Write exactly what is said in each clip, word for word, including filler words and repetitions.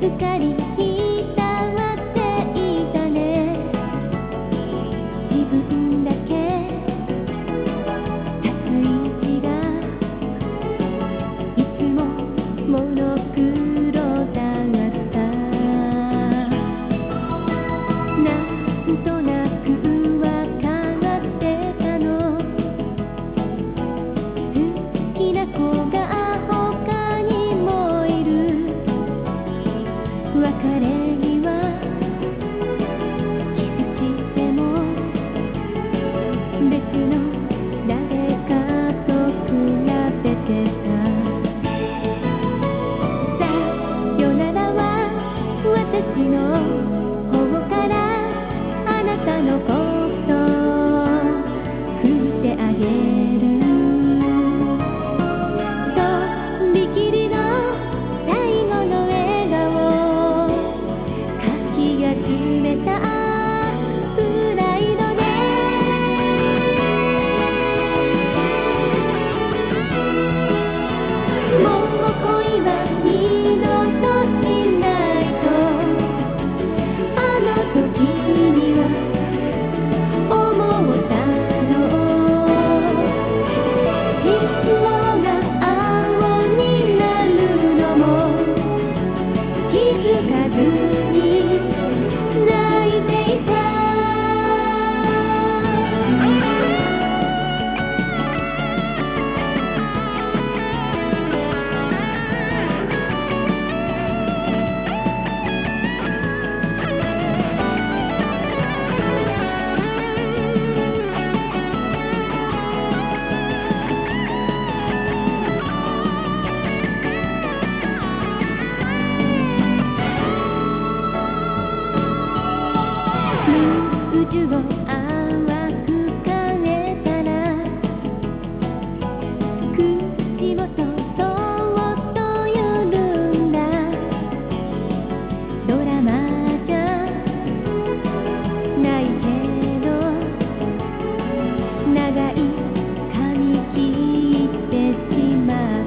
っかり浸っていたね。自分だけ立つ位置がいつもモノクロだった。なんとなくわかってたの。好きな子が他にもいる。別れにはキスしても別の誰かと比べてた。さよならは私の方からあなたのこと拭いてあげる。とびきりの最後の笑顔かき集めたプライドでもう恋は二度としないとあの時には思ったの。いつもが青になるのも気づかずに泣いていた。宇宙を淡く変えたら口をそっと緩んだ。ドラマじゃないけど長い髪切ってしまった。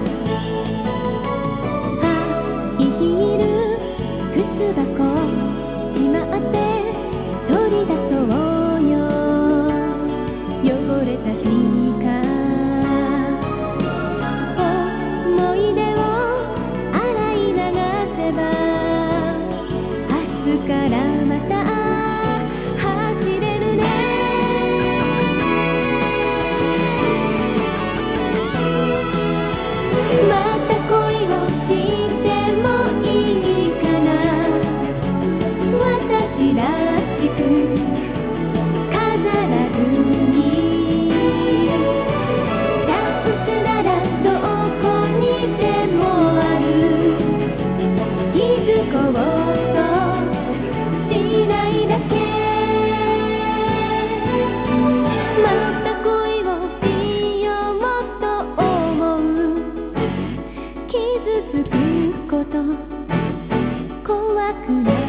ハイヒール靴箱しまって取り出そうよ汚れたスニーカー。思い出を洗い流せば明日からまた走れるね。また恋をしてもいいかな。私らしく飾らずにチャンスならどこにでもある。気づこうとしないだけ。また恋をしようと思う。傷つくこと怖くない。